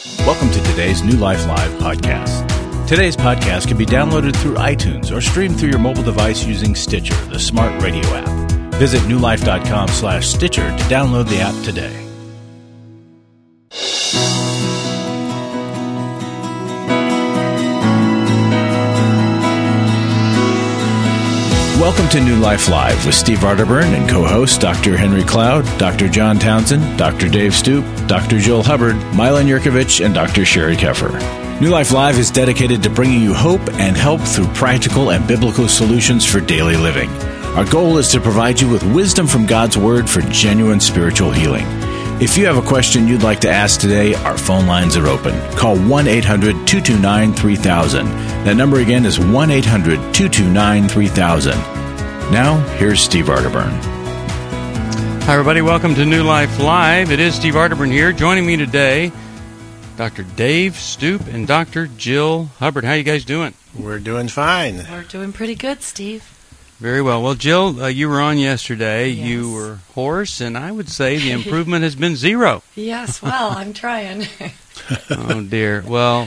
Welcome to today's New Life Live podcast. Today's podcast can be downloaded through iTunes or streamed through your mobile device using Stitcher, the smart radio app. Visit newlife.com/Stitcher to download the app today. Welcome to New Life Live with Steve Arterburn and co-hosts Dr. Henry Cloud, Dr. John Townsend, Dr. Dave Stoop, Dr. Jill Hubbard, Milan Yurkovich, and Dr. Sherry Keffer. New Life Live is dedicated to bringing you hope and help through practical and biblical solutions for daily living. Our goal is to provide you with wisdom from God's Word for genuine spiritual healing. If you have a question you'd like to ask today, our phone lines are open. Call 1-800-229-3000. That number again is 1-800-229-3000. Now, here's Steve Arterburn. Hi, everybody. Welcome to New Life Live. It is Steve Arterburn here. Joining me today, Dr. Dave Stoop and Dr. Jill Hubbard. How you guys doing? We're doing fine. We're doing pretty good, Steve. Very well. Well, Jill, you were on yesterday. Yes. You were hoarse, and I would say the improvement has been zero. Yes, well, I'm trying. Oh, dear. Well,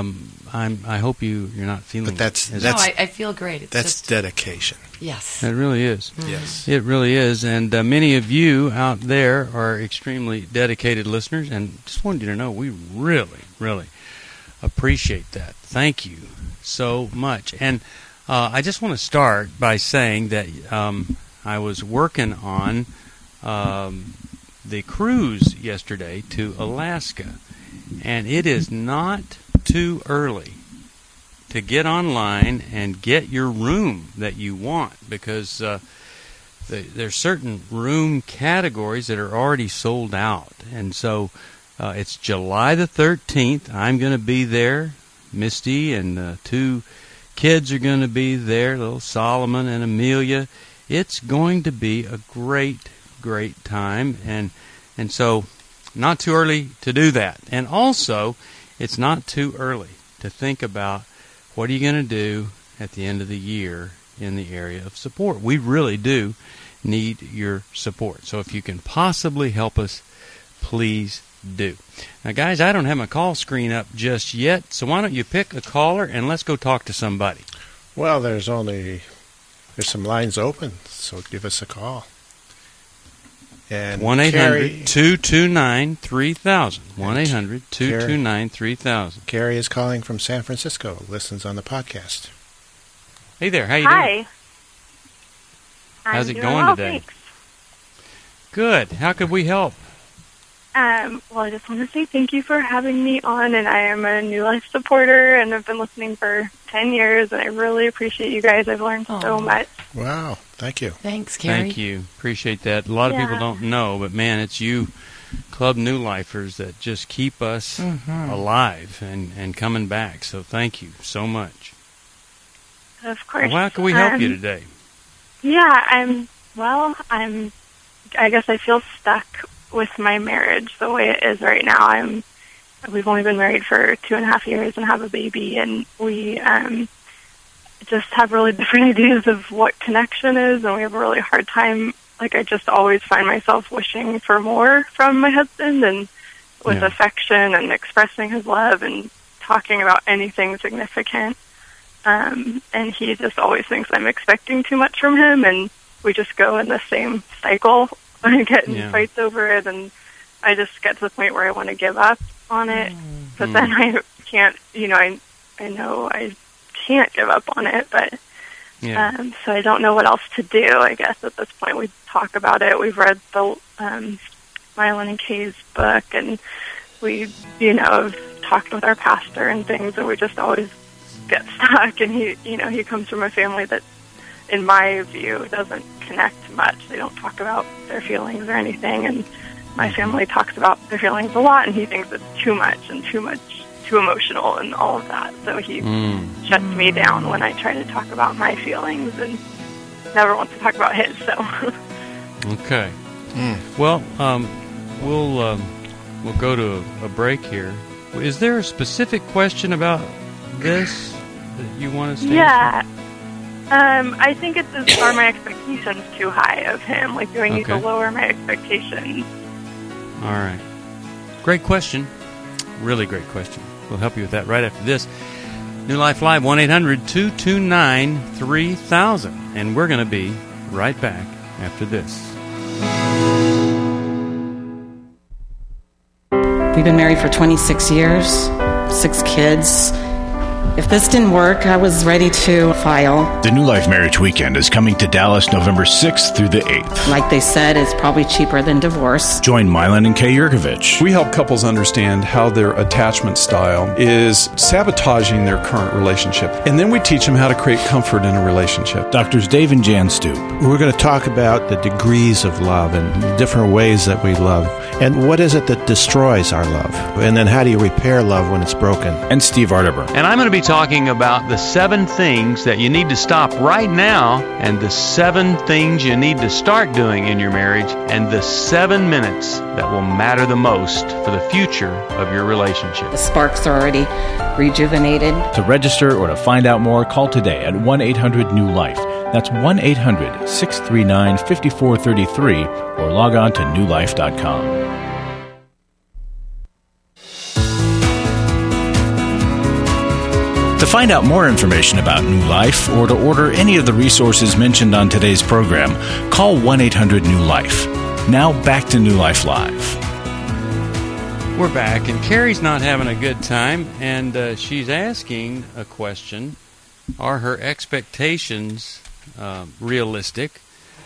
I hope you're not feeling. But I feel great. It's that's just dedication. Yes. It really is. Yes. It really is. And many of you out there are extremely dedicated listeners, and just wanted you to know we really, really appreciate that. Thank you so much. And I just want to start by saying that I was working on the cruise yesterday to Alaska, and it is not too early to get online and get your room that you want, because there's certain room categories that are already sold out. And so it's July the 13th. I'm going to be there. Misty and two kids are going to be there, little Solomon and Amelia. It's going to be a great, great time. And so not too early to do that. And also, it's not too early to think about what are you going to do at the end of the year in the area of support. We really do need your support. So if you can possibly help us, please do. Now, guys, I don't have my call screen up just yet, so why don't you pick a caller and let's go talk to somebody. Well, there's some lines open, so give us a call. And 1-800-229-3000. 1-800-229-3000. Carrie is calling from San Francisco, listens on the podcast. Hey there, how you doing? How's it going today? Thanks. Good. How could we help? Well, I just want to say thank you for having me on, and I am a New Life supporter, and I've been listening for 10 years, and I really appreciate you guys. I've learned so much. Wow, thank you. Thanks, Carrie. Thank you. Appreciate that. A lot of people don't know, but man, it's you Club New Lifers that just keep us alive and coming back. So thank you so much. Of course. Well, how can we help you today? Yeah, I guess I feel stuck with my marriage the way it is right now. We've only been married for 2.5 years and have a baby, and we just have really different ideas of what connection is, and we have a really hard time. Like, I just always find myself wishing for more from my husband, and with affection and expressing his love and talking about anything significant. And he just always thinks I'm expecting too much from him, and we just go in the same cycle and get in fights over it, and I just get to the point where I want to give up on it. But then I can't, I know I can't give up on it, but so I don't know what else to do, I guess, at this point. We talk about it. We've read the Milan and Kay's book, and we, have talked with our pastor and things, and we just always get stuck. And he comes from a family that, in my view, doesn't connect much. They don't talk about their feelings or anything, and my family talks about their feelings a lot, and he thinks it's too much and too emotional and all of that. So he shuts me down when I try to talk about my feelings, and never wants to talk about his. So okay. Well, we'll go to a break here. Is there a specific question about this that you want us to answer? I think it's are my expectations too high of him? Like, do I need to lower my expectations? All right. Great question. Really great question. We'll help you with that right after this. New Life Live, 1-800-229-3000. And we're going to be right back after this. We've been married for 26 years, 6 kids. If this didn't work, I was ready to file. The New Life Marriage Weekend is coming to Dallas November 6th through the 8th. Like they said, it's probably cheaper than divorce. Join Mylan and Kay Yurkovich. We help couples understand how their attachment style is sabotaging their current relationship. And then we teach them how to create comfort in a relationship. Doctors Dave and Jan Stoop. We're going to talk about the degrees of love and the different ways that we love. And what is it that destroys our love? And then how do you repair love when it's broken? And Steve Arterburn. And I'm going to be talking about the 7 things that you need to stop right now, and the 7 things you need to start doing in your marriage, and the 7 minutes that will matter the most for the future of your relationship. The sparks are already rejuvenated. To register or to find out more, call today at 1-800-NEW-LIFE. That's 1-800-639-5433, or log on to newlife.com. To find out more information about New Life or to order any of the resources mentioned on today's program, call 1-800-NEW-LIFE. Now back to New Life Live. We're back, and Carrie's not having a good time, and she's asking a question. Are her expectations realistic?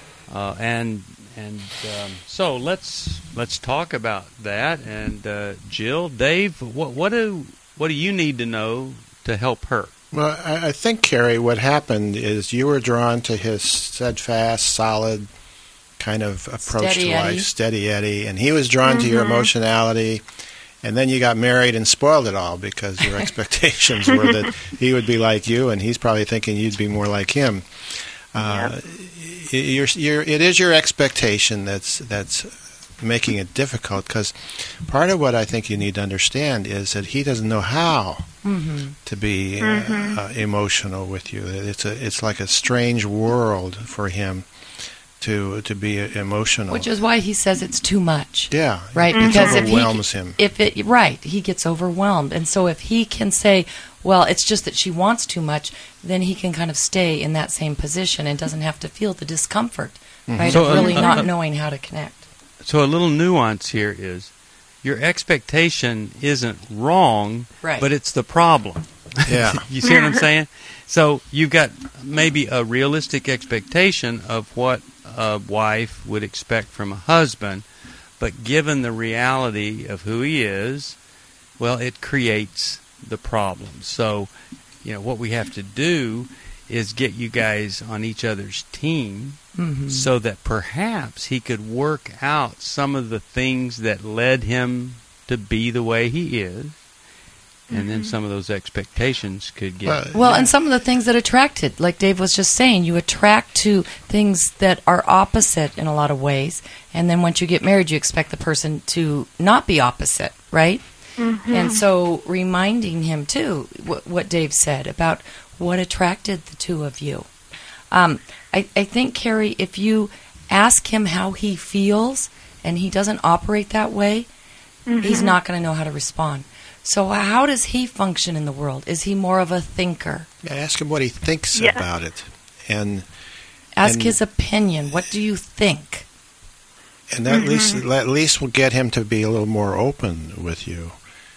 So let's talk about that. And Jill, Dave, what do you need to know to help her? Well, I think, Carrie, what happened is you were drawn to his steadfast, solid kind of approach to life, steady Eddie, and he was drawn to your emotionality, and then you got married and spoiled it all because your expectations were that he would be like you, and he's probably thinking you'd be more like him. It is your expectation that's making it difficult, because part of what I think you need to understand is that he doesn't know how to be emotional with you. It's like a strange world for him to be emotional, which is why he says it's too much. Yeah, right. Because it overwhelms him. He gets overwhelmed, and so if he can say, "Well, it's just that she wants too much," then he can kind of stay in that same position and doesn't have to feel the discomfort, right? So, of really not knowing how to connect. So a little nuance here is, your expectation isn't wrong, right, but it's the problem. Yeah. You see what I'm saying? So you've got maybe a realistic expectation of what a wife would expect from a husband, but given the reality of who he is, well, it creates the problem. So, what we have to do is get you guys on each other's team so that perhaps he could work out some of the things that led him to be the way he is, and then some of those expectations could get... Well, and some of the things that attracted, like Dave was just saying, you attract to things that are opposite in a lot of ways, and then once you get married, you expect the person to not be opposite, right? And so reminding him, too, what Dave said about what attracted the two of you. I think, Carrie, if you ask him how he feels and he doesn't operate that way, he's not going to know how to respond. So how does he function in the world? Is he more of a thinker? Yeah, ask him what he thinks about it. And ask his opinion. What do you think? And that at least will get him to be a little more open with you.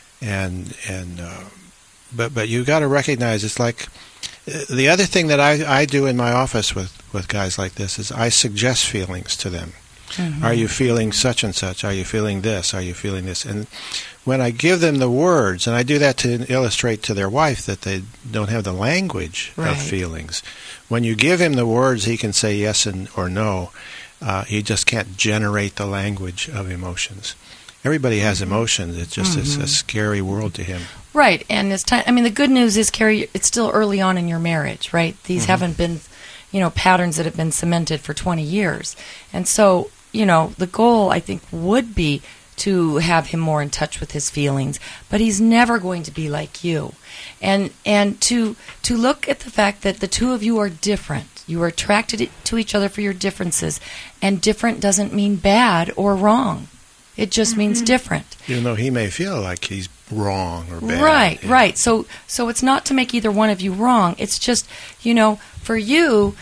But you got to recognize, it's like the other thing that I do in my office with guys like this is I suggest feelings to them. Are you feeling such and such? Are you feeling this? Are you feeling this? And when I give them the words, and I do that to illustrate to their wife that they don't have the language of feelings. When you give him the words, he can say yes or no. He just can't generate the language of emotions. Everybody has emotions. It's just a scary world to him. Right, and it's time. I mean, the good news is, Carrie, it's still early on in your marriage, right? These haven't been, patterns that have been cemented for 20 years. And so, the goal, I think, would be to have him more in touch with his feelings, but he's never going to be like you. And to look at the fact that the two of you are different. You are attracted to each other for your differences, and different doesn't mean bad or wrong. It just means different. Even though he may feel like he's wrong or bad. Right, Yeah. right. So it's not to make either one of you wrong. It's just, for you,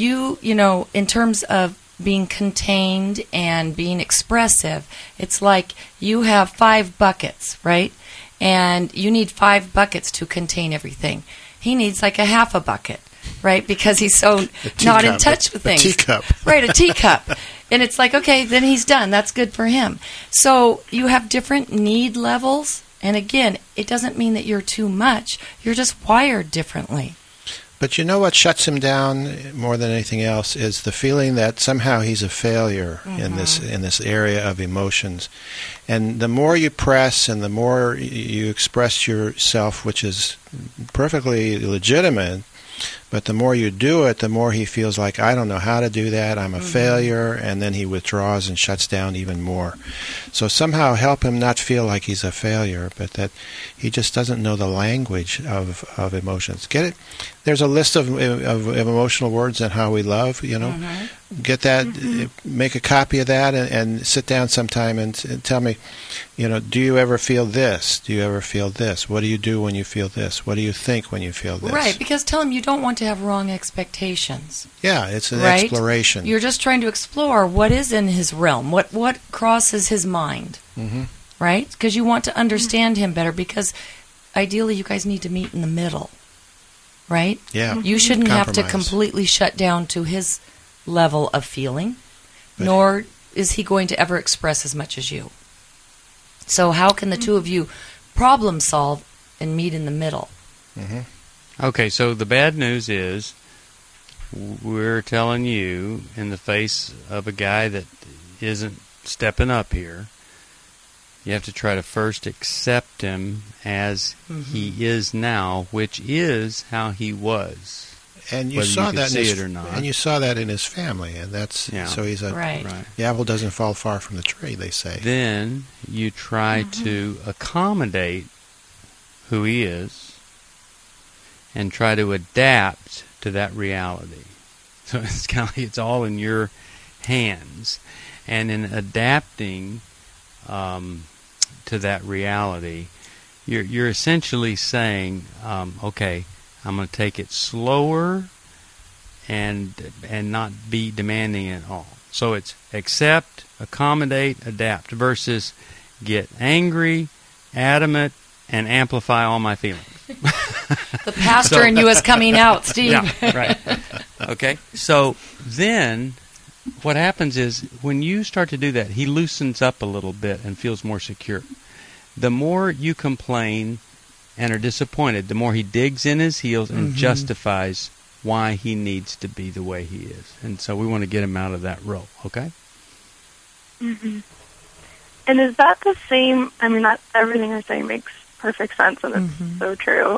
in terms of being contained and being expressive, it's like you have 5 buckets, right? And you need 5 buckets to contain everything. He needs like a half a bucket, right? Because he's so not in touch with things. A teacup. Right, a teacup. And it's like, okay, then he's done. That's good for him. So you have different need levels. And again, it doesn't mean that you're too much. You're just wired differently. But you know what shuts him down more than anything else is the feeling that somehow he's a failure in this area of emotions. And the more you press and the more you express yourself, which is perfectly legitimate, but the more you do it, the more he feels like, I don't know how to do that, I'm a failure, and then he withdraws and shuts down even more. So somehow help him not feel like he's a failure, but that he just doesn't know the language of emotions. Get it? There's a list of emotional words and how we love, Get that, make a copy of that, and sit down sometime and tell me, do you ever feel this? Do you ever feel this? What do you do when you feel this? What do you think when you feel this? Right, because tell him you don't want to have wrong expectations. Yeah, it's an right? exploration. You're just trying to explore what is in his realm, what crosses his mind, right? Because you want to understand him better, because ideally you guys need to meet in the middle, right? Yeah. You shouldn't have to Compromise. completely shut down to his level of feeling, nor is he going to ever express as much as you. So how can the two of you problem solve and meet in the middle? Okay, so the bad news is we're telling you in the face of a guy that isn't stepping up here, you have to try to first accept him as he is now, which is how he was. And you whether saw you could that see in his, it or not. and you saw that in his family, and that's so he's a right. the apple doesn't fall far from the tree, they say. Then you try to accommodate who he is and try to adapt to that reality. So it's kind of like it's all in your hands, and in adapting to that reality, you're essentially saying, okay, I'm going to take it slower and not be demanding at all. So it's accept, accommodate, adapt versus get angry, adamant, and amplify all my feelings. The pastor in you is coming out, Steve. Yeah, right. Okay. So then what happens is when you start to do that, he loosens up a little bit and feels more secure. The more you complain and are disappointed, the more he digs in his heels and justifies why he needs to be the way he is. And so we want to get him out of that role, okay? And is that the same? I mean, that everything you're saying makes perfect sense, and it's so true.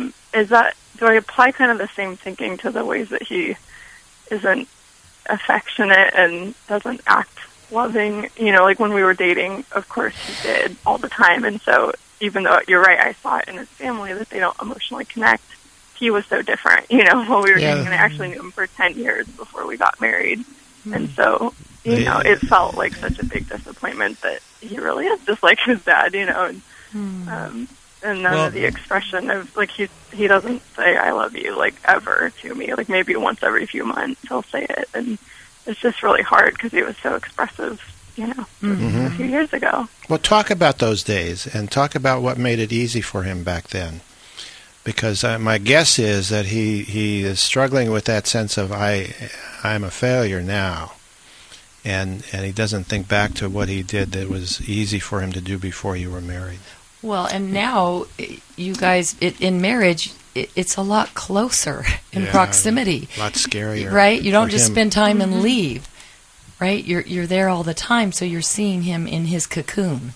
Do I apply kind of the same thinking to the ways that he isn't affectionate and doesn't act loving? Like when we were dating, of course he did all the time, and so even though you're right, I saw it in his family that they don't emotionally connect. He was so different, when we were dating, and I actually knew him for 10 years before we got married. And so, it felt like such a big disappointment that he really is just like his dad, and none of the expression of, like, he doesn't say I love you, like, ever to me. Like, maybe once every few months he'll say it, and it's just really hard because he was so expressive, a few years ago. Well, talk about those days and talk about what made it easy for him back then. Because my guess is that he is struggling with that sense of I'm a failure now. And he doesn't think back to what he did that was easy for him to do before you were married. Well, and now you guys, in marriage, it's a lot closer in proximity. A lot scarier. Right? You don't just him. spend time and leave. Right? You're there all the time, so you're seeing him in his cocoon.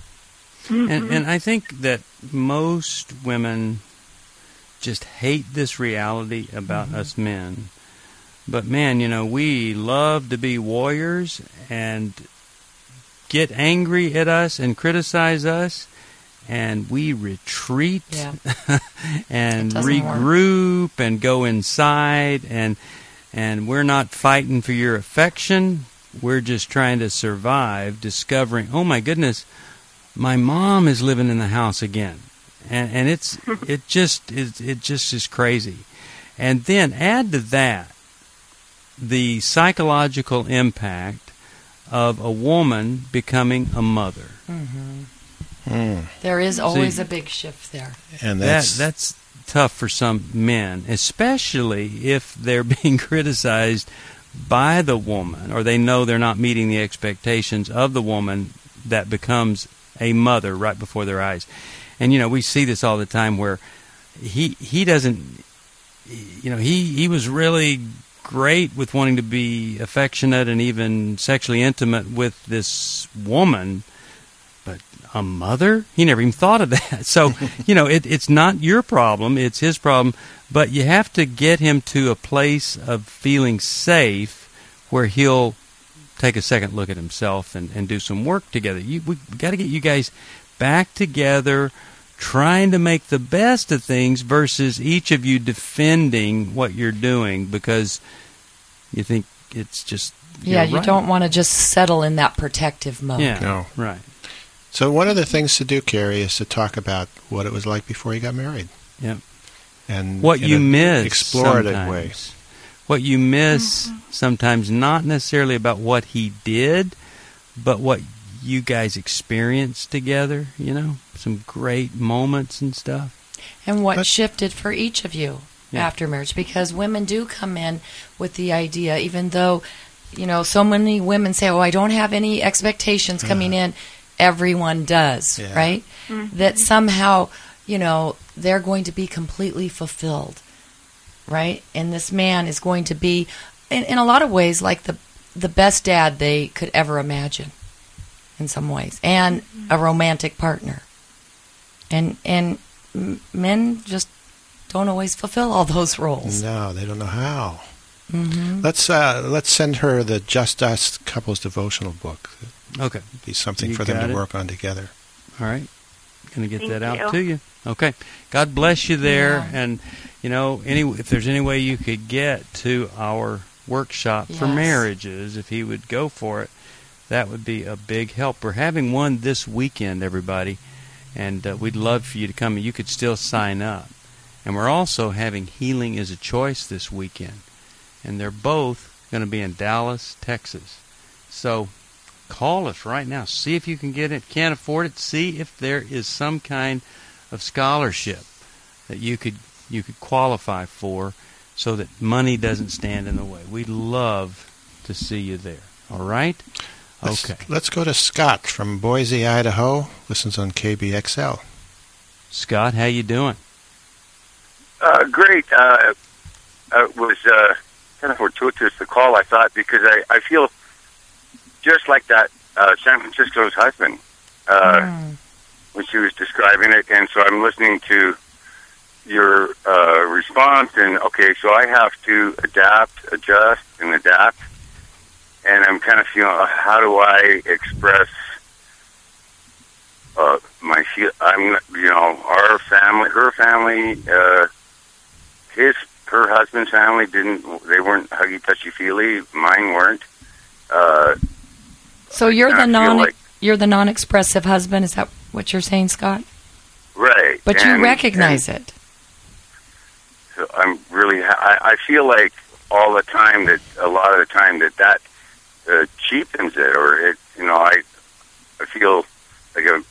And I think that most women just hate this reality about us men. But man, we love to be warriors and get angry at us and criticize us, and we retreat and regroup and go inside, and we're not fighting for your affection. We're just trying to survive, discovering, oh my goodness, my mom is living in the house again, and it just is crazy. And then add to that the psychological impact of a woman becoming a mother. There is always a big shift there. And that's tough for some men, especially if they're being criticized by the woman, or they know they're not meeting the expectations of the woman that becomes a mother right before their eyes. And, we see this all the time where he doesn't, he was really great with wanting to be affectionate and even sexually intimate with this woman, but a mother? He never even thought of that. So, it's not your problem, it's his problem, but you have to get him to a place of feeling safe where he'll take a second look at himself and do some work together. We've got to get you guys back together, trying to make the best of things versus each of you defending what you're doing because you think it's just... Yeah, you don't want to just settle in that protective mode. Yeah, No. Right. So one of the things to do, Carrie, is to talk about what it was like before you got married. Yeah. And what you miss explorative sometimes. way. What you miss sometimes, not necessarily about what he did, but what you guys experienced together, some great moments and stuff. And what shifted for each of you after marriage, because women do come in with the idea, even though, so many women say, I don't have any expectations coming in. Everyone does, right? That somehow, they're going to be completely fulfilled, right? And this man is going to be, in a lot of ways, like the best dad they could ever imagine, in some ways, and a romantic partner. And men just don't always fulfill all those roles. No, they don't know how. Mm-hmm. Let's send her the Just Us Couples Devotional book. Okay. It'd be something You for them got to it. work on together. All right. Going to get Thank that out you. to you. Okay. God bless you there. Yeah. And, if there's any way you could get to our workshop for Yes. marriages, if he would go for it, that would be a big help. We're having one this weekend, everybody, and we'd love for you to come. You could still sign up. And we're also having Healing is a Choice this weekend. And they're both going to be in Dallas, Texas. So call us right now. See if you can get it. Can't afford it. See if there is some kind of scholarship that you could qualify for so that money doesn't stand in the way. We'd love to see you there. All right? Okay. Let's go to Scott from Boise, Idaho. Listens on KBXL. Scott, how you doing? Great. It was kind of fortuitous the call, I thought, because I feel just like that San Francisco's husband when she was describing it. And so I'm listening to your response, and okay, so I have to adapt, adjust, and adapt. And I'm kind of feeling, how do I express my feel? Our family, her family, her husband's family they weren't huggy, touchy feely. Mine weren't. So you're I feel the non-expressive husband. Is that what you're saying, Scott? Right. But you recognize it. So I'm really. I feel like a lot of the time that cheapens it, or it. I feel like a.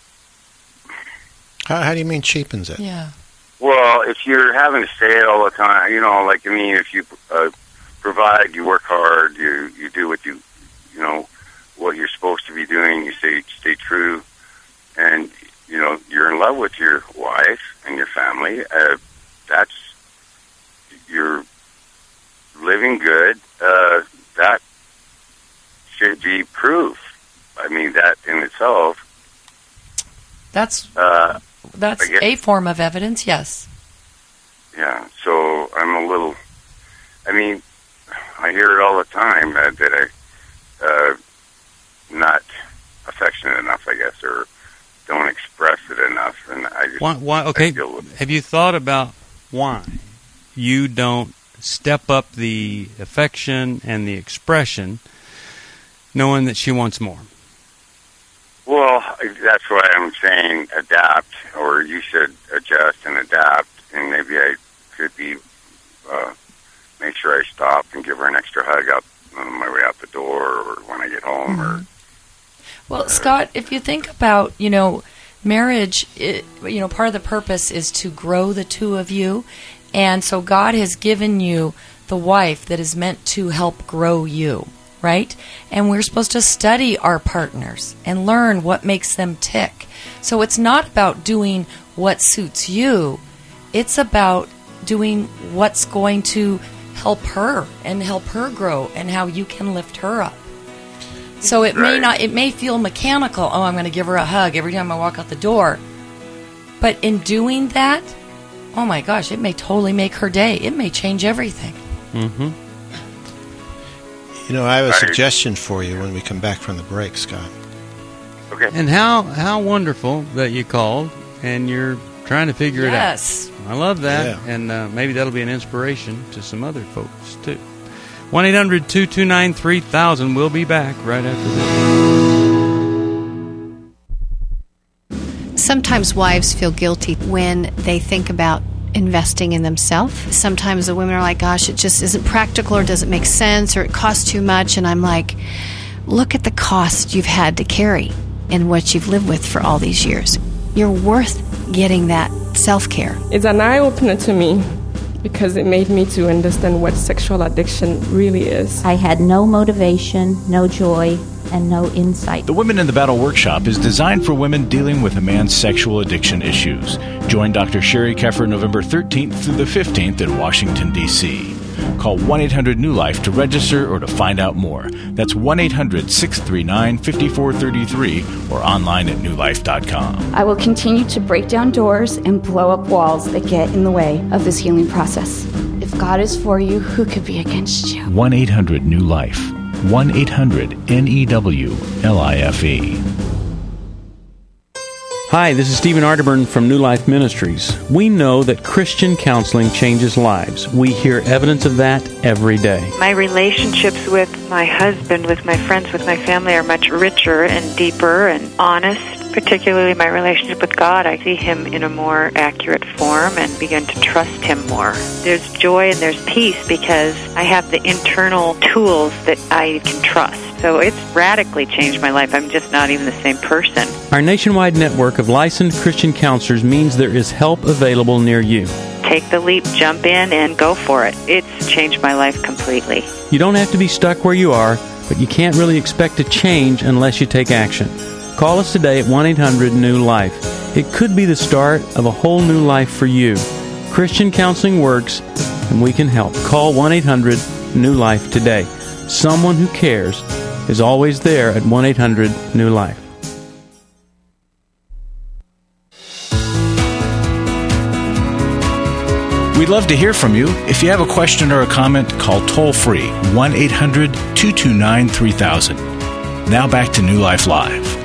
How do you mean cheapens it? Yeah. Well, if you're having to say it all the time, if you provide, you work hard, you do what what you're supposed to be doing, you stay true, and you're in love with your wife and your family. You're living good. That should be proof. I mean, that in itself. That's guess- a form of evidence, yes. Yeah, so I'm a little. I hear it all the time that I not affectionate enough, I guess, or don't express it enough, and I just. Why? Okay. Have you thought about why you don't step up the affection and the expression, knowing that she wants more? Well, that's why I'm saying adapt, or you should adjust and adapt, and maybe I could be make sure I stop and give her an extra hug out on my way out the door, or when I get home. Or well, Scott, if you think about marriage, part of the purpose is to grow the two of you, and so God has given you the wife that is meant to help grow you. Right? And we're supposed to study our partners and learn what makes them tick. So it's not about doing what suits you. It's about doing what's going to help her and help her grow and how you can lift her up. So it may feel mechanical. Oh, I'm going to give her a hug every time I walk out the door. But in doing that, oh my gosh, it may totally make her day. It may change everything. Mm-hmm. I have a suggestion for you when we come back from the break, Scott. Okay. And how wonderful that you called and you're trying to figure it out. Yes. I love that. Yeah. And maybe that'll be an inspiration to some other folks, too. 1-800-229-3000. We'll be back right after this. Sometimes wives feel guilty when they think about investing in themselves. Sometimes the women are like, gosh, it just isn't practical or doesn't make sense or it costs too much. And I'm like, look at the cost you've had to carry and what you've lived with for all these years. You're worth getting that self-care. It's an eye-opener to me because it made me to understand what sexual addiction really is. I had no motivation, no joy, and no insight. The Women in the Battle workshop is designed for women dealing with a man's sexual addiction issues. Join Dr. Sherry Keffer November 13th through the 15th in Washington, D.C. Call 1-800-NEW-LIFE to register or to find out more. That's 1-800-639-5433 or online at newlife.com. I will continue to break down doors and blow up walls that get in the way of this healing process. If God is for you, who could be against you? 1-800-NEW-LIFE. 1-800-NEWLIFE. Hi, this is Stephen Arterburn from New Life Ministries. We know that Christian counseling changes lives. We hear evidence of that every day. My relationships with my husband, with my friends, with my family are much richer and deeper and honest. Particularly my relationship with God, I see Him in a more accurate form and begin to trust Him more. There's joy and there's peace because I have the internal tools that I can trust. So it's radically changed my life. I'm just not even the same person. Our nationwide network of licensed Christian counselors means there is help available near you. Take the leap, jump in, and go for it. It's changed my life completely. You don't have to be stuck where you are, but you can't really expect to change unless you take action. Call us today at 1-800-NEW-LIFE. It could be the start of a whole new life for you. Christian counseling works, and we can help. Call 1-800-NEW-LIFE today. Someone who cares is always there at 1-800-NEW-LIFE. We'd love to hear from you. If you have a question or a comment, call toll-free 1-800-229-3000. Now back to New Life Live.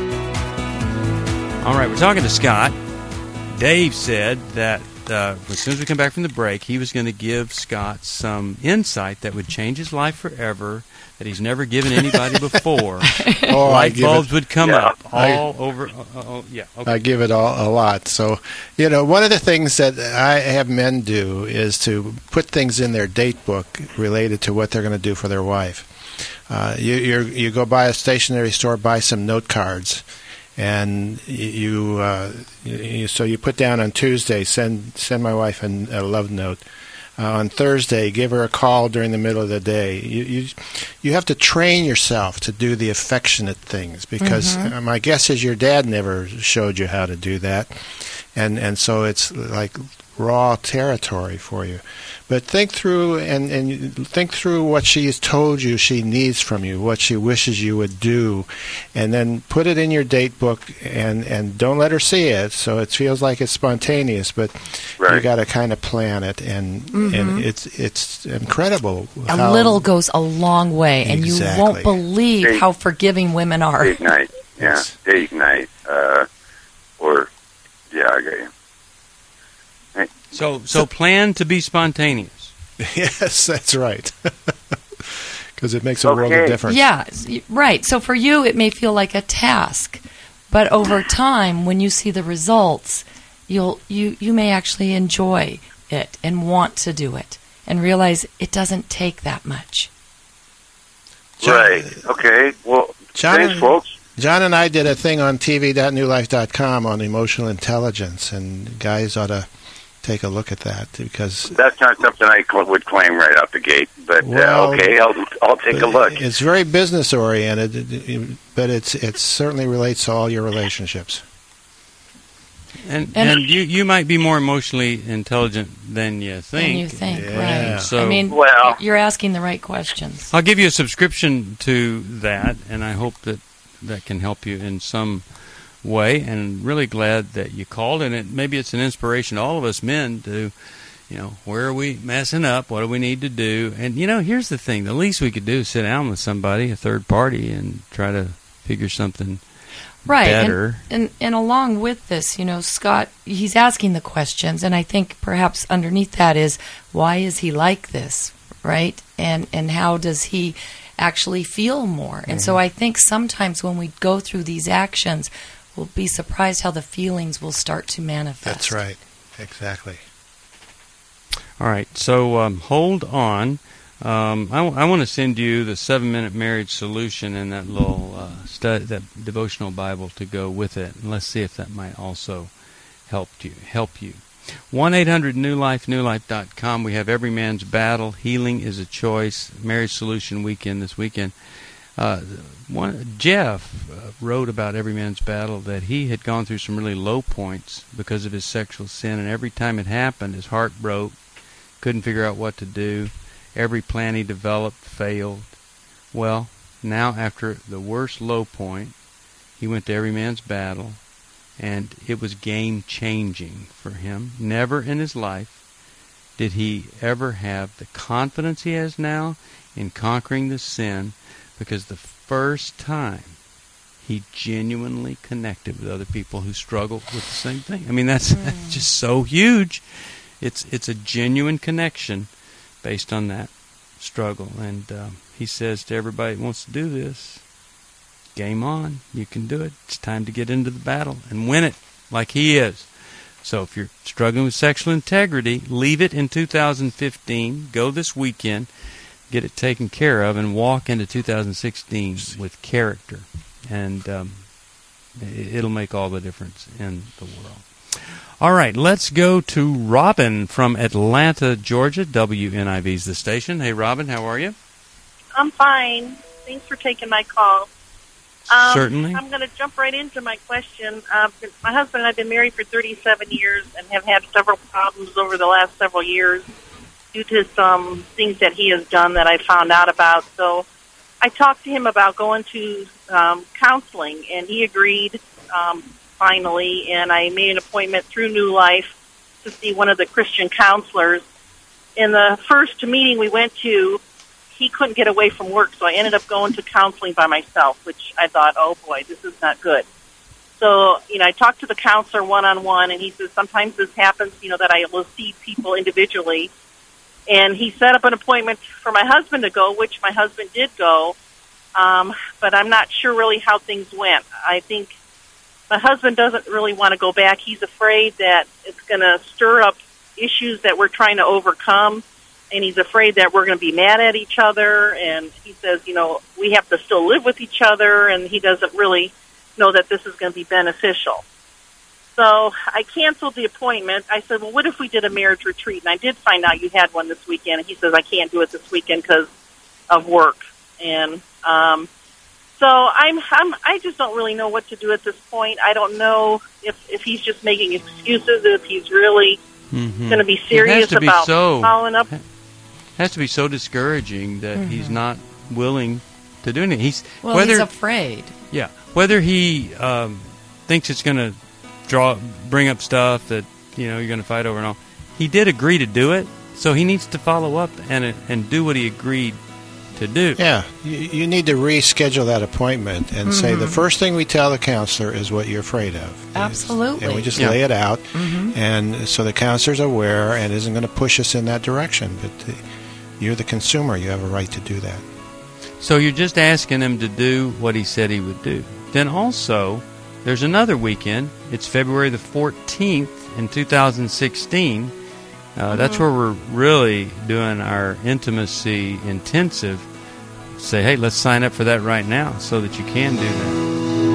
All right, we're talking to Scott. Dave said that as soon as we come back from the break, he was going to give Scott some insight that would change his life forever, that he's never given anybody before. Light bulbs would come up all over. Okay. I give it a lot. So, one of the things that I have men do is to put things in their date book related to what they're going to do for their wife. You go by a stationery store, buy some note cards. And so you put down on Tuesday, send my wife a love note. On Thursday, give her a call during the middle of the day. You have to train yourself to do the affectionate things because my guess is your dad never showed you how to do that, and so it's like raw territory for you. But think through and think through what she has told you she needs from you, what she wishes you would do, and then put it in your date book and don't let her see it so it feels like it's spontaneous. But you got to kind of plan it, and it's incredible. A little goes a long way, and you won't believe how forgiving women are. Date night, date night, I got you. So plan to be spontaneous. Yes, that's right. Because it makes a world of difference. Yeah, right. So for you, it may feel like a task. But over time, when you see the results, you may actually enjoy it and want to do it and realize it doesn't take that much. Right. Okay. Well, thanks, folks. John and I did a thing on tv.newlife.com on emotional intelligence, and guys ought to take a look at that, because that's not something I would claim right out the gate. But okay, I'll take a look. It's very business oriented, but it certainly relates to all your relationships. And you might be more emotionally intelligent than you think. Yeah. Right? So, I mean, you're asking the right questions. I'll give you a subscription to that, and I hope that can help you in some way. And really glad that you called, and maybe it's an inspiration to all of us men to, where are we messing up? What do we need to do? And here's the thing: the least we could do is sit down with somebody, a third party, and try to figure something better. And along with this, Scott, he's asking the questions, and I think perhaps underneath that is, why is he like this, right? And how does he actually feel more? And so I think sometimes when we go through these actions, we'll be surprised how the feelings will start to manifest. That's right. Exactly. All right. So hold on. I want to send you the 7-Minute Marriage Solution and that little that devotional Bible to go with it. And let's see if that might also help you. 1-800-NEW-LIFE, newlife.com. We have Every Man's Battle. Healing is a Choice. Marriage Solution Weekend this weekend. Jeff wrote about Every Man's Battle that he had gone through some really low points because of his sexual sin, and every time it happened, his heart broke, couldn't figure out what to do. Every plan he developed failed. Well, now after the worst low point, he went to Every Man's Battle, and it was game-changing for him. Never in his life did he ever have the confidence he has now in conquering the sin, because the first time he genuinely connected with other people who struggle with the same thing. I mean, that's just so huge. It's a genuine connection based on that struggle. And he says to everybody who wants to do this, game on. You can do it. It's time to get into the battle and win it like he is. So if you're struggling with sexual integrity, leave it in 2015. Go this weekend, get it taken care of, and walk into 2016 with character. And it'll make all the difference in the world. All right, let's go to Robin from Atlanta, Georgia. WNIV's the station. Hey, Robin, how are you? I'm fine. Thanks for taking my call. Certainly. I'm going to jump right into my question. My husband and I have been married for 37 years and have had several problems over the last several years due to some things that he has done that I found out about. So I talked to him about going to counseling, and he agreed finally, and I made an appointment through New Life to see one of the Christian counselors. In the first meeting we went to, he couldn't get away from work, so I ended up going to counseling by myself, which I thought, oh boy, this is not good. So, I talked to the counselor one-on-one, and he says sometimes this happens, that I will see people individually. And he set up an appointment for my husband to go, which my husband did go, but I'm not sure really how things went. I think my husband doesn't really want to go back. He's afraid that it's going to stir up issues that we're trying to overcome, and he's afraid that we're going to be mad at each other, and he says, we have to still live with each other, and he doesn't really know that this is going to be beneficial. So I canceled the appointment. I said, well, what if we did a marriage retreat? And I did find out you had one this weekend, and he says, I can't do it this weekend because of work. And so I just don't really know what to do at this point. I don't know if he's just making excuses, if he's really going to be serious about following up. It has to be so discouraging that he's not willing to do anything. He's afraid. Yeah, whether he thinks it's going to bring up stuff that you're going to fight over and all. He did agree to do it, so he needs to follow up and do what he agreed to do. Yeah, you need to reschedule that appointment and say the first thing we tell the counselor is what you're afraid of. Absolutely. And we just lay it out, and so the counselor's aware and isn't going to push us in that direction. But you're the consumer. You have a right to do that. So you're just asking him to do what he said he would do. Then also, there's another weekend. It's February the 14th in 2016. That's where we're really doing our intimacy intensive. Say, hey, let's sign up for that right now so that you can do that.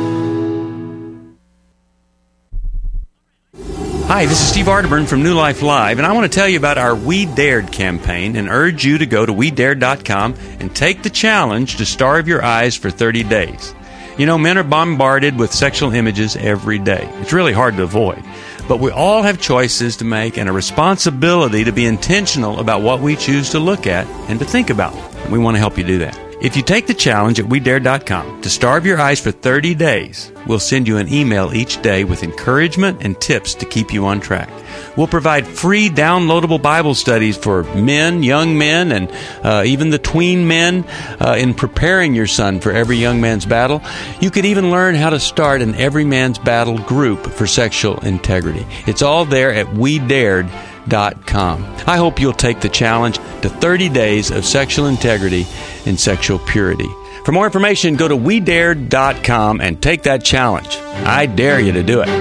Hi, this is Steve Arterburn from New Life Live, and I want to tell you about our We Dared campaign and urge you to go to WeDared.com and take the challenge to starve your eyes for 30 days. You know, men are bombarded with sexual images every day. It's really hard to avoid. But we all have choices to make and a responsibility to be intentional about what we choose to look at and to think about. We want to help you do that. If you take the challenge at WeDare.com to starve your eyes for 30 days, we'll send you an email each day with encouragement and tips to keep you on track. We'll provide free downloadable Bible studies for men, young men, and even the tween men in preparing your son for every young man's battle. You could even learn how to start an Every Man's Battle group for sexual integrity. It's all there at WeDared.com. I hope you'll take the challenge to 30 days of sexual integrity and sexual purity. For more information, go to WeDared.com and take that challenge. I dare you to do it.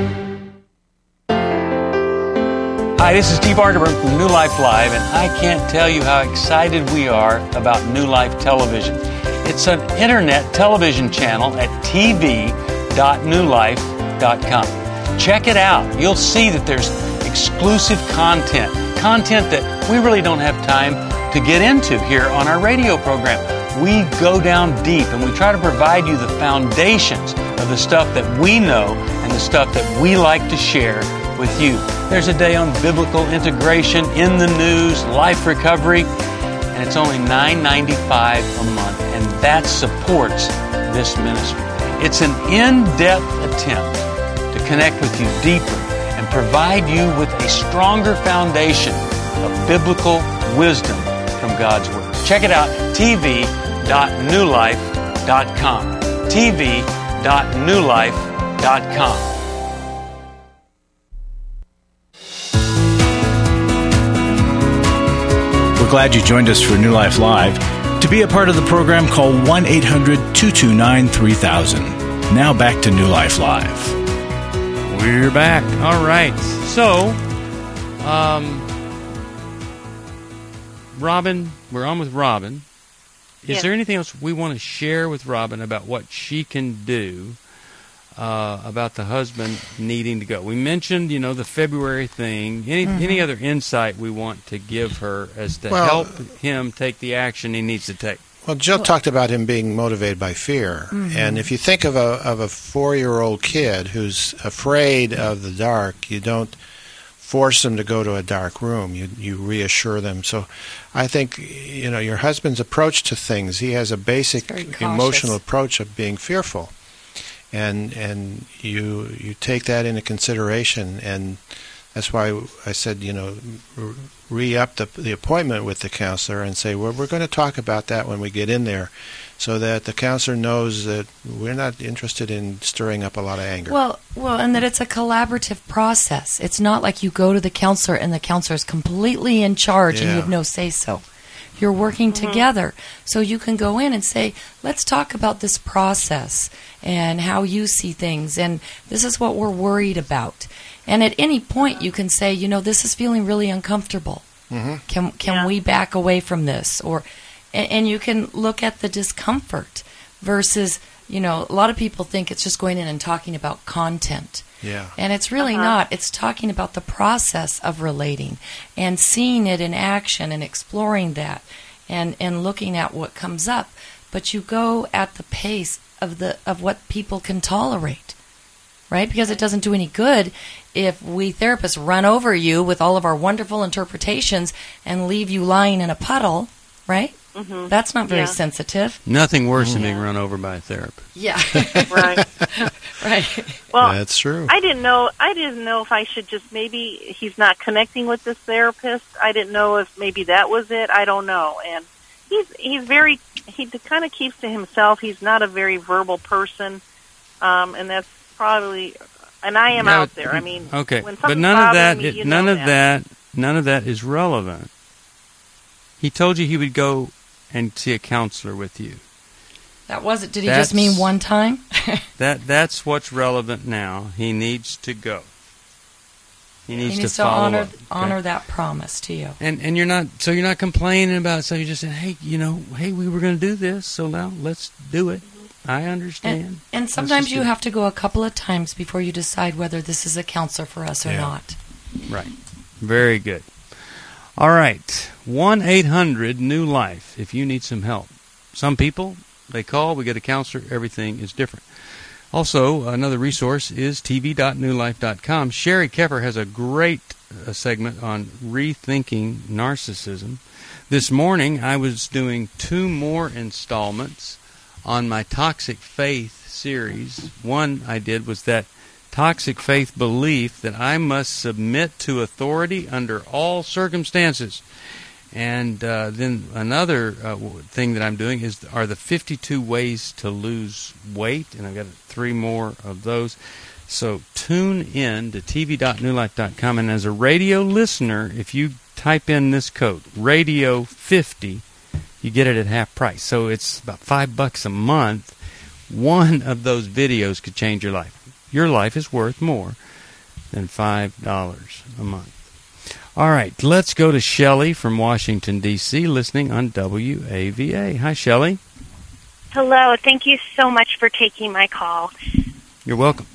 Hi, this is Steve Arterburn from New Life Live, and I can't tell you how excited we are about New Life Television. It's an internet television channel at tv.newlife.com. Check it out. You'll see that there's exclusive content that we really don't have time to get into here on our radio program. We go down deep and we try to provide you the foundations of the stuff that we know and the stuff that we like to share with you. There's a day on biblical integration, in the news, life recovery, and it's only $9.95 a month, and that supports this ministry. It's an in-depth attempt to connect with you deeper and provide you with a stronger foundation of biblical wisdom from God's Word. Check it out, tv.newlife.com. tv.newlife.com. We're glad you joined us for New Life Live. To be a part of the program, call 1-800-229-3000. Now back to New Life Live. We're back. All right. So, Robin, we're on with Robin. Is there anything else we want to share with Robin about what she can do about the husband needing to go? We mentioned, the February thing. Any other insight we want to give her as to help him take the action he needs to take? Well, Jill talked about him being motivated by fear. Mm-hmm. And if you think of a 4-year-old kid who's afraid of the dark, you don't force them to go to a dark room. You reassure them. So I think, your husband's approach to things, he has a basic emotional approach of being fearful. And you take that into consideration, and that's why I said, re-up the appointment with the counselor and say, well, we're going to talk about that when we get in there, so that the counselor knows that we're not interested in stirring up a lot of anger. Well, and that it's a collaborative process. It's not like you go to the counselor and the counselor is completely in charge and you have no say-so. You're working together. So you can go in and say, let's talk about this process and how you see things, and this is what we're worried about. And at any point you can say, this is feeling really uncomfortable. Mm-hmm. Can we back away from this? And you can look at the discomfort versus, a lot of people think it's just going in and talking about content. Yeah. And it's really not. It's talking about the process of relating and seeing it in action and exploring that and looking at what comes up. But you go at the pace of what people can tolerate, right? Because it doesn't do any good if we therapists run over you with all of our wonderful interpretations and leave you lying in a puddle, right? Mm-hmm. That's not very sensitive. Nothing worse than being run over by a therapist. Yeah. Right. Right. Well, that's true. I didn't know if I should just, maybe he's not connecting with this therapist. I didn't know if maybe that was it. I don't know. And he kind of keeps to himself. He's not a very verbal person. And that's probably, and I am out there. I mean, okay. When but none of that is relevant. He told you he would go and see a counselor with you. That wasn't. Did he just mean one time? That's what's relevant now. He needs to go. He needs to follow up, honor that promise to you. And you're not complaining about it. So you're just saying, hey, we were going to do this, so now let's do it. I understand. And sometimes you have to go a couple of times before you decide whether this is a counselor for us or not. Right. Very good. All right. 1-800-NEW-LIFE if you need some help. Some people, they call, we get a counselor, everything is different. Also, another resource is tv.newlife.com. Sherry Keffer has a great segment on rethinking narcissism. This morning, I was doing 2 more installments on my Toxic Faith series. One I did was that toxic faith belief that I must submit to authority under all circumstances. And then another thing that I'm doing are the 52 ways to lose weight, and I've got 3 more of those. So tune in to tv.newlife.com, and as a radio listener, if you type in this code, radio50, you get it at half price. So it's about $5 a month. One of those videos could change your life. Your life is worth more than $5 a month. All right, let's go to Shelley from Washington, D.C., listening on WAVA. Hi, Shelley. Hello. Thank you so much for taking my call. You're welcome.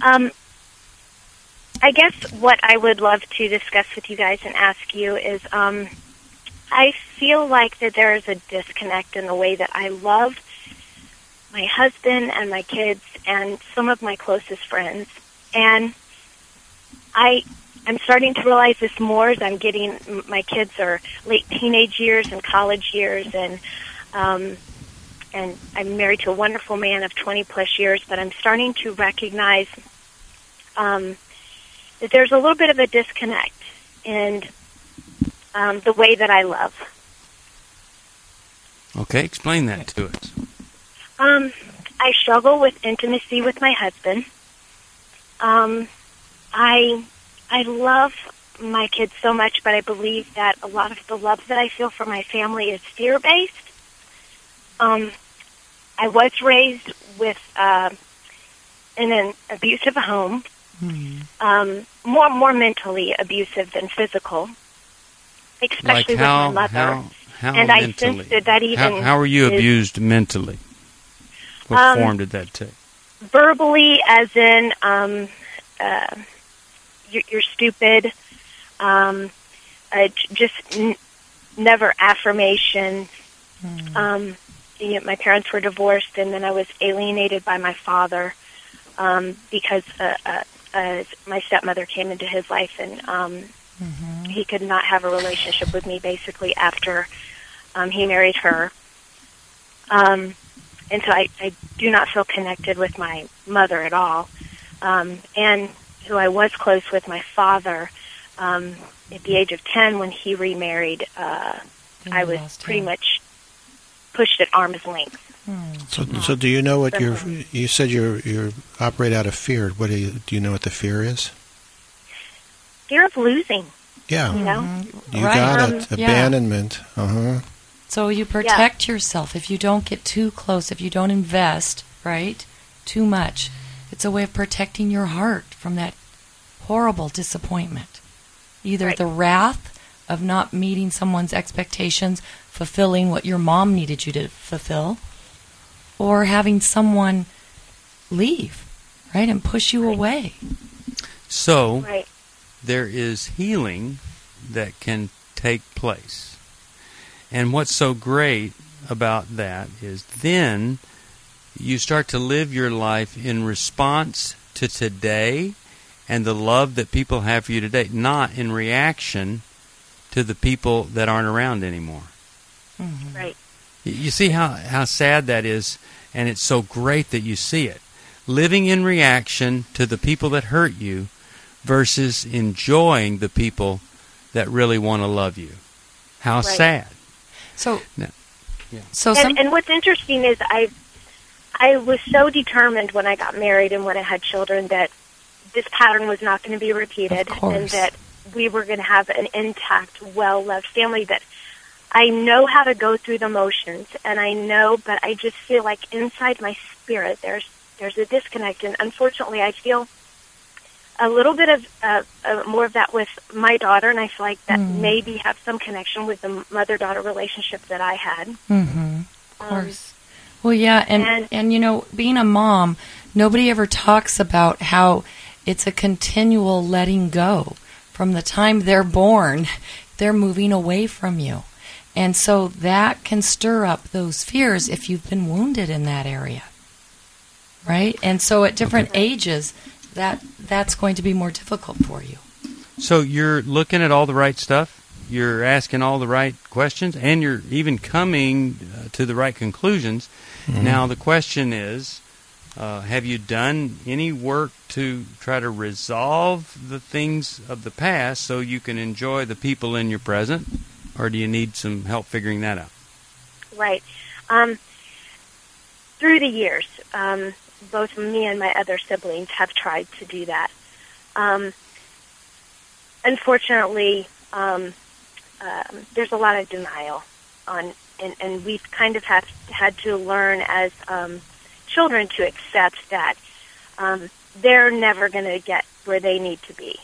I guess what I would love to discuss with you guys and ask you is I feel like that there is a disconnect in the way that I love my husband and my kids and some of my closest friends. And I'm starting to realize this more as I'm getting, my kids are late teenage years and college years, and I'm married to a wonderful man of 20-plus years, but I'm starting to recognize that there's a little bit of a disconnect in the way that I love. Okay, explain that to us. I struggle with intimacy with my husband. I love my kids so much, but I believe that a lot of the love that I feel for my family is fear-based. I was raised with in an abusive home, more mentally abusive than physical, especially with my mother. How and mentally? I sensed that even how were you abused mentally? What form did that take? Verbally, as in you're stupid, just never affirmation. My parents were divorced, and then I was alienated by my father because my stepmother came into his life, and he could not have a relationship with me basically after he married her. And so I do not feel connected with my mother at all. And who I was close with, my father, at the age of 10 when he remarried, I was pretty much pushed at arm's length. So do you know what you said you operate out of fear. What do you know what the fear is? Fear of losing. Yeah. You know? You got it. Abandonment. So you protect yourself. If you don't get too close, if you don't invest, right, too much, it's a way of protecting your heart from that horrible disappointment. Either the wrath of not meeting someone's expectations, fulfilling what your mom needed you to fulfill, or having someone leave, right, and push you away. So there is healing that can take place. And what's so great about that is then you start to live your life in response to today and the love that people have for you today, not in reaction to the people that aren't around anymore. Right. You see how sad that is, and it's so great that you see it. Living in reaction to the people that hurt you versus enjoying the people that really want to love you. How sad. So, and what's interesting is I was so determined when I got married and when I had children that this pattern was not going to be repeated, and that we were going to have an intact, well-loved family. That I know how to go through the motions, and I know, but I just feel like inside my spirit there's a disconnect, and unfortunately I feel a little bit of more of that with my daughter, and I feel like that maybe have some connection with the mother-daughter relationship that I had. Mm-hmm. Of course. Well, yeah, and you know, being a mom, nobody ever talks about how it's a continual letting go. From the time they're born, they're moving away from you. And so that can stir up those fears if you've been wounded in that area. Right? And so at different ages, that's going to be more difficult for you. So you're looking at all the right stuff, you're asking all the right questions, and you're even coming to the right conclusions. Mm-hmm. Now the question is, have you done any work to try to resolve the things of the past so you can enjoy the people in your present, or do you need some help figuring that out? Right. Through the years, both me and my other siblings have tried to do that. Unfortunately, there's a lot of denial and we've kind of had to learn as children to accept that they're never going to get where they need to be.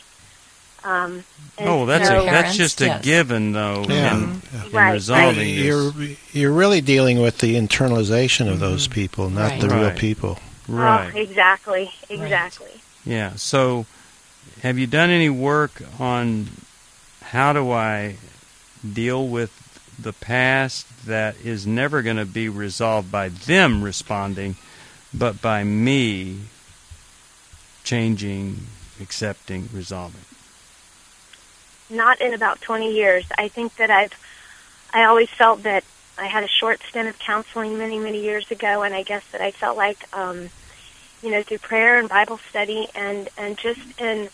That's just a given, though. In resolving this. You're really dealing with the internalization of those people, not the real people. Right. Oh, exactly. Right. Yeah. So, have you done any work on how do I deal with the past that is never going to be resolved by them responding, but by me changing, accepting, resolving? Not in about 20 years. I think that I always felt that I had a short stint of counseling many, many years ago, and I guess that I felt like, through prayer and Bible study and just in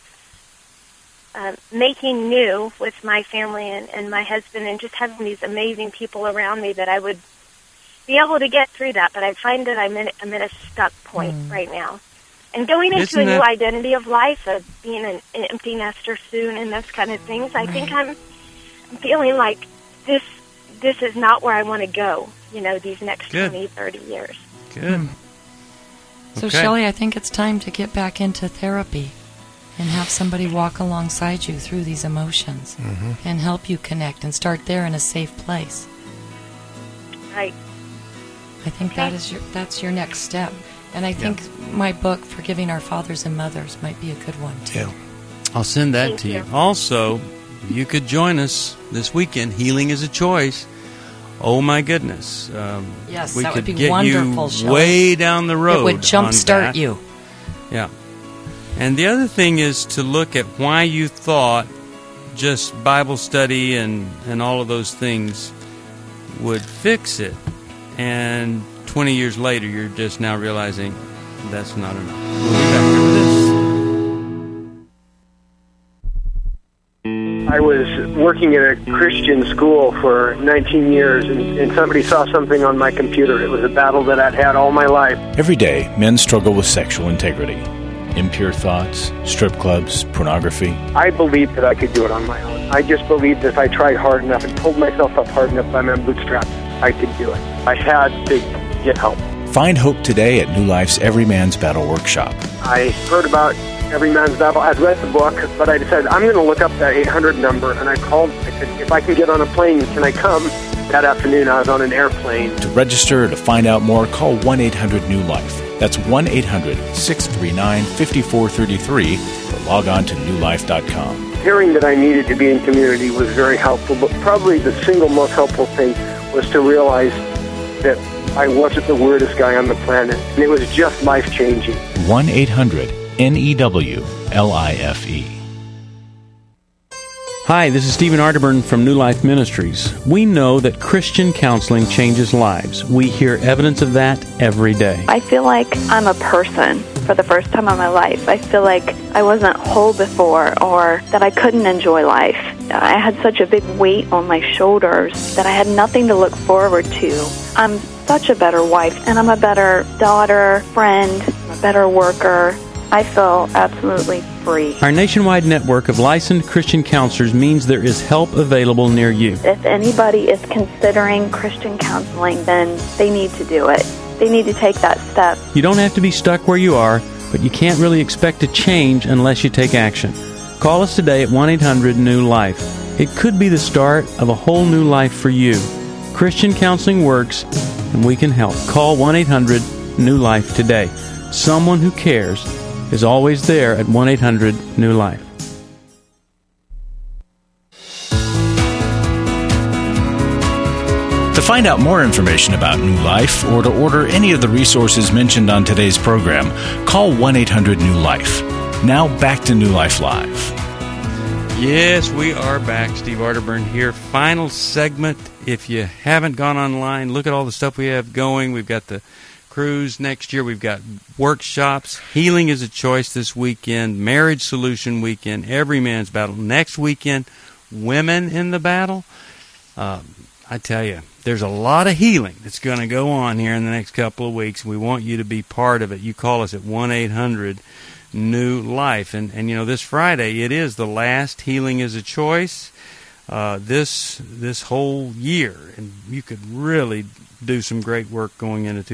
making new with my family and my husband and just having these amazing people around me that I would be able to get through that. But I find that I'm in a stuck point right now. And going into a new identity of life, of being an empty nester soon and those kind of things, I think I'm feeling like this is not where I want to go, these next 20, 30 years. Good. So, Shelley, I think it's time to get back into therapy and have somebody walk alongside you through these emotions and help you connect and start there in a safe place. Right. I think that's your next step. And I think my book, Forgiving Our Fathers and Mothers, might be a good one, too. Yeah. I'll send that to you. Also, you could join us this weekend. Healing is a Choice. Oh, my goodness. Yes, we that could would be get wonderful, you way down the road. It would jumpstart you. Yeah. And the other thing is to look at why you thought just Bible study and all of those things would fix it. And 20 years later, you're just now realizing that's not enough. We'll be back here with this. I was working at a Christian school for 19 years, and somebody saw something on my computer. It was a battle that I'd had all my life. Every day, men struggle with sexual integrity. Impure thoughts, strip clubs, pornography. I believed that I could do it on my own. I just believed that if I tried hard enough and pulled myself up hard enough by my bootstraps, I could do it. I had to get help. Find hope today at New Life's Every Man's Battle Workshop. I heard about Every Man's Battle. I'd read the book, but I decided I'm going to look up that 800 number, and I called. I said, if I can get on a plane, can I come? That afternoon, I was on an airplane. To register or to find out more, call 1-800-NEW-LIFE. That's 1-800-639-5433 or log on to newlife.com. Hearing that I needed to be in community was very helpful, but probably the single most helpful thing was to realize that I wasn't the weirdest guy on the planet, and it was just life-changing. 1-800-NEWLIFE. Hi, this is Stephen Arterburn from New Life Ministries. We know that Christian counseling changes lives. We hear evidence of that every day. I feel like I'm a person for the first time in my life. I feel like I wasn't whole before, or that I couldn't enjoy life. I had such a big weight on my shoulders that I had nothing to look forward to. I'm such a better wife, and I'm a better daughter, friend, a better worker. I feel absolutely free. Our nationwide network of licensed Christian counselors means there is help available near you. If anybody is considering Christian counseling, then they need to do it. They need to take that step. You don't have to be stuck where you are, but you can't really expect to change unless you take action. Call us today at 1-800-NEW-LIFE. It could be the start of a whole new life for you. Christian counseling works, and we can help. Call 1-800-NEW-LIFE today. Someone who cares is always there at 1-800-NEW-LIFE. To find out more information about New Life or to order any of the resources mentioned on today's program, call 1-800-NEW-LIFE. Now back to New Life Live. Yes, we are back. Steve Arterburn here. Final segment. If you haven't gone online, look at all the stuff we have going. We've got the cruise next year. We've got workshops. Healing is a Choice this weekend. Marriage Solution weekend. Every Man's Battle. Next weekend, Women in the Battle. I tell you, there's a lot of healing that's going to go on here in the next couple of weeks. We want you to be part of it. You call us at 1-800-NEW-LIFE. And you know, this Friday, it is the last Healing is a Choice this whole year. And you could really do some great work going into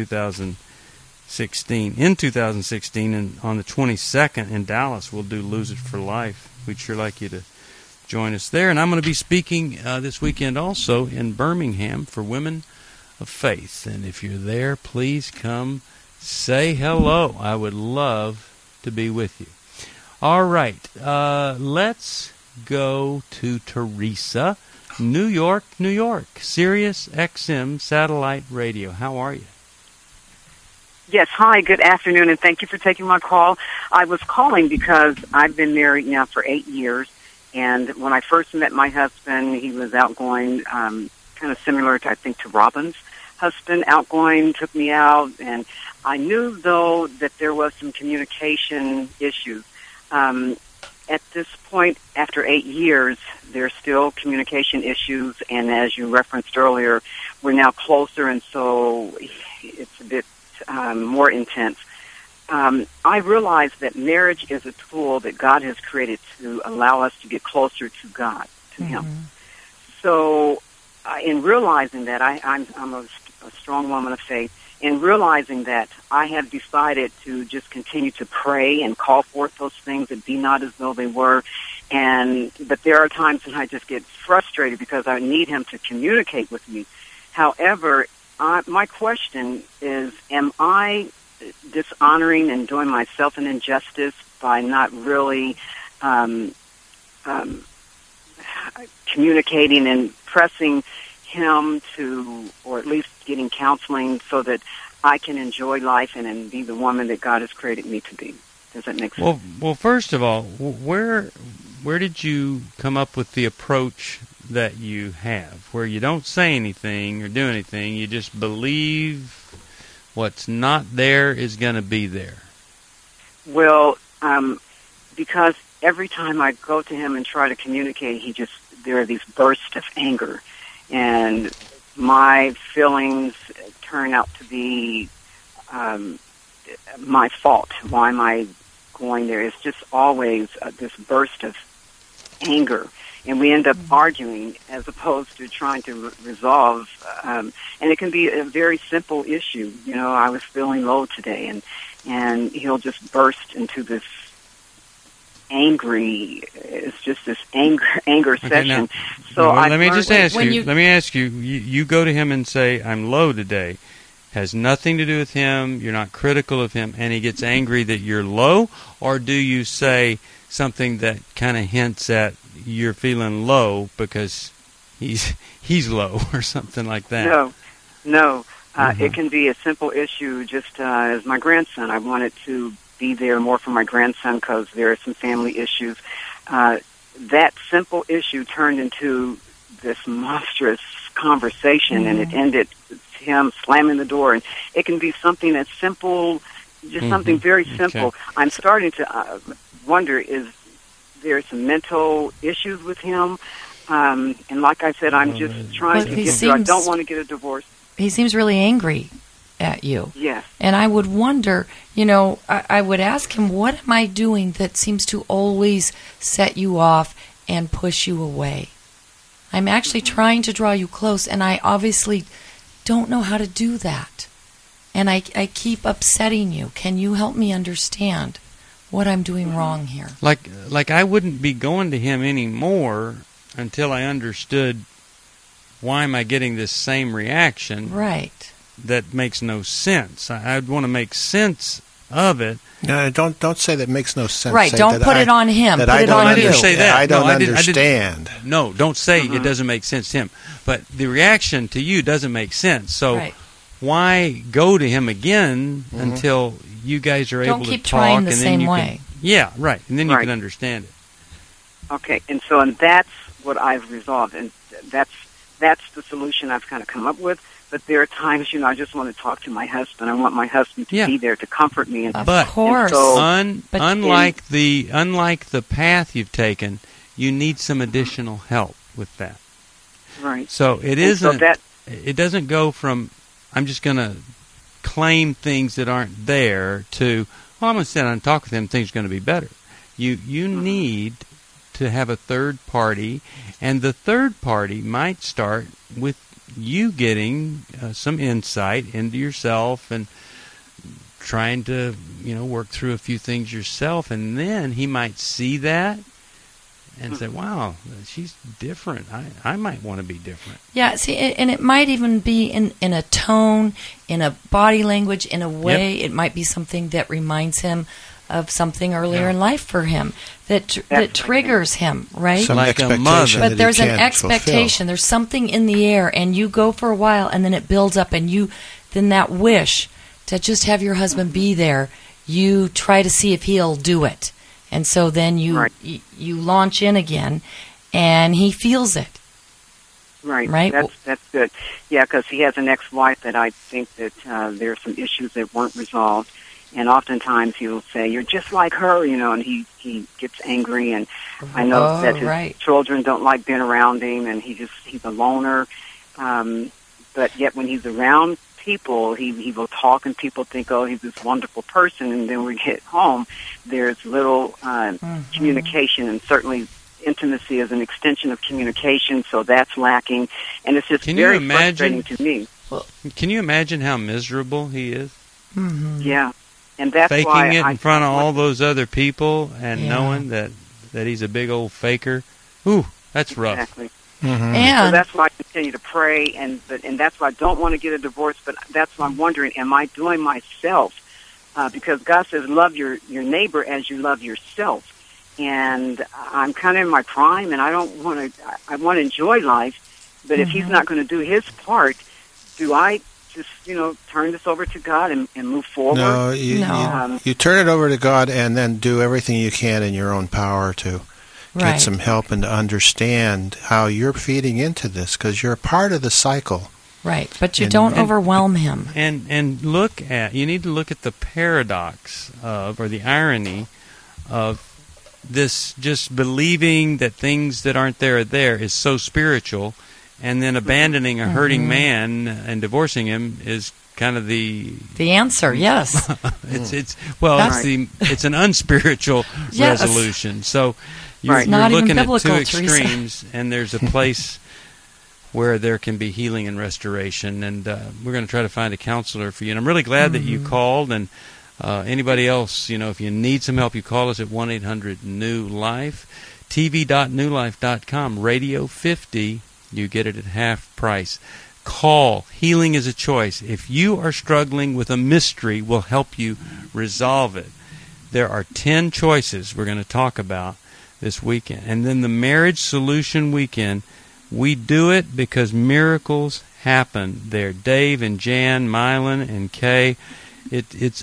2016. In 2016, and on the 22nd in Dallas, we'll do Lose It for Life. We'd sure like you to join us there. And I'm going to be speaking this weekend also in Birmingham for Women of Faith. And if you're there, please come say hello. I would love to be with you. All right. Let's go to Teresa, New York, New York. Sirius XM Satellite Radio. How are you? Yes, hi, good afternoon, and thank you for taking my call. I was calling because I've been married now for 8 years. And when I first met my husband, he was outgoing, kind of similar to, I think, to Robin's husband, outgoing, took me out. And I knew, though, that there was some communication issues. At this point, after 8 years, there's still communication issues. And as you referenced earlier, we're now closer, and so it's a bit more intense. I realize that marriage is a tool that God has created to allow us to get closer to God, to Him. So in realizing that, I'm a strong woman of faith. In realizing that, I have decided to just continue to pray and call forth those things that be not as though they were. But there are times when I just get frustrated because I need Him to communicate with me. However, my question is, am I dishonoring and doing myself an injustice by not really communicating and pressing Him to, or at least getting counseling so that I can enjoy life and be the woman that God has created me to be? Does that make sense? Well, first of all, where did you come up with the approach that you have, where you don't say anything or do anything, you just believe what's not there is going to be there? Well, because every time I go to Him and try to communicate, there are these bursts of anger, and my feelings turn out to be my fault. Why am I going there? It's just always this burst of anger. And we end up arguing as opposed to trying to resolve. And it can be a very simple issue. You know, I was feeling low today, and he'll just burst into this angry. It's just this anger session. Now, so let me just ask you. Let me ask you. You go to him and say, "I'm low today." Has nothing to do with him. You're not critical of him, and he gets angry that you're low, or do you say something that kind of hints at you're feeling low because he's low or something like that? No. It can be a simple issue, just as my grandson. I wanted to be there more for my grandson because there are some family issues. That simple issue turned into this monstrous conversation, and it ended with him slamming the door. And it can be something that's simple, just something very simple. Okay. I'm starting to wonder, is there some mental issues with him? And like I said, I'm just trying to get through. I don't want to get a divorce. He seems really angry. at you. Yes. And I would wonder, I would ask him, what am I doing that seems to always set you off and push you away? I'm actually trying to draw you close, and I obviously don't know how to do that. And I keep upsetting you. Can you help me understand what I'm doing wrong here? Like I wouldn't be going to him anymore until I understood, why am I getting this same reaction? Right. That makes no sense. I'd want to make sense of it. No, don't say that makes no sense. Right, say don't put it on him. Put it on you. I didn't say that. I don't understand. No, don't say it doesn't make sense to him. But the reaction to you doesn't make sense. So why go to him again until you guys are able to talk? Don't keep trying the same way. Yeah, right. And then you can understand it. Okay, and that's what I've resolved, and that's the solution I've kind of come up with. But there are times, I just want to talk to my husband. I want my husband to be there to comfort me. And, of course. And so, unlike the path you've taken, you need some additional help with that. Right. So it isn't. It doesn't go from I'm just going to claim things that aren't there to I'm going to sit down and talk with him. Things are going to be better. You need to have a third party, and the third party might start with you getting some insight into yourself and trying to work through a few things yourself, and then he might see that and say, wow, she's different. I might want to be different. Yeah, see, and it might even be in a tone, in a body language, in a way. It might be something that reminds him of something earlier in life for him that triggers him, right? Some like a mother. But there's an expectation. There's something in the air, and you go for a while, and then it builds up, and then that wish to just have your husband be there, you try to see if he'll do it. And so then you launch in again, and he feels it. Right. Right. That's good. Yeah, because he has an ex-wife that I think that there are some issues that weren't resolved, and oftentimes he'll say, "You're just like her," and he gets angry, and I know that his children don't like being around him, and he's a loner. But yet when he's around people, he will talk, and people think, oh, he's this wonderful person, and then we get home, there's little communication, and certainly intimacy is an extension of communication, so that's lacking, and it's just very frustrating to me. Well, can you imagine how miserable he is? Mm-hmm. Yeah, and that's faking why it in front of all those other people and knowing that he's a big old faker. Ooh, that's rough. Exactly. Mm-hmm. And so that's why I continue to pray, and that's why I don't want to get a divorce, but that's why I'm wondering, am I doing myself? Because God says, love your neighbor as you love yourself. And I'm kind of in my prime, and I want to enjoy life, but if he's not going to do his part, do I just, turn this over to God and move forward? No, you turn it over to God and then do everything you can in your own power to get some help and to understand how you're feeding into this, because you're a part of the cycle. Right, but you don't overwhelm him. And you need to look at the paradox or the irony of this, just believing that things that aren't there are there is so spiritual, and then abandoning a hurting man and divorcing him is kind of the answer. Yes, it's an unspiritual resolution. So you're looking at two extremes, and there's a place where there can be healing and restoration, and we're going to try to find a counselor for you. And I'm really glad that you called, and anybody else, if you need some help, you call us at 1-800-NEW-LIFE, tv.newlife.com, Radio 50, you get it at half price. Call. Healing is a choice. If you are struggling with a mystery, we'll help you resolve it. There are 10 choices we're going to talk about this weekend. And then the Marriage Solution Weekend, we do it because miracles happen there. Dave and Jan, Mylan and Kay, it's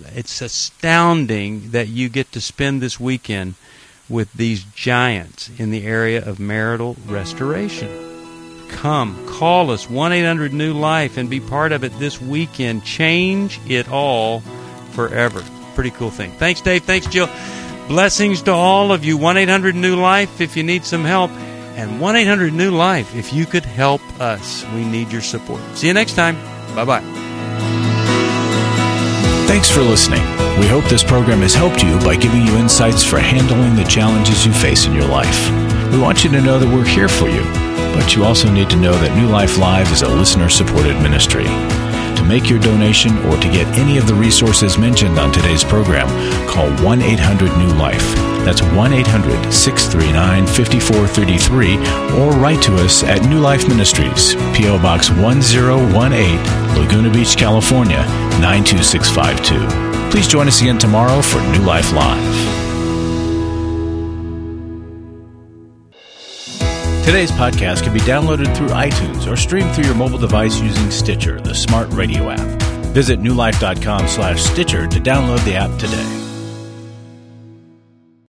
astounding that you get to spend this weekend with these giants in the area of marital restoration. Come, call us, 1-800-NEW-LIFE, and be part of it this weekend. Change it all forever. Pretty cool thing. Thanks, Dave. Thanks, Jill. Blessings to all of you. 1-800-NEW-LIFE if you need some help. And 1-800-NEW-LIFE if you could help us. We need your support. See you next time. Bye-bye. Thanks for listening. We hope this program has helped you by giving you insights for handling the challenges you face in your life. We want you to know that we're here for you, but you also need to know that New Life Live is a listener-supported ministry. To make your donation or to get any of the resources mentioned on today's program, call 1-800-NEW-LIFE. That's 1-800-639-5433, or write to us at New Life Ministries, P.O. Box 1018, Laguna Beach, California, 92652. Please join us again tomorrow for New Life Live. Today's podcast can be downloaded through iTunes or streamed through your mobile device using Stitcher, the smart radio app. Visit newlife.com/Stitcher to download the app today.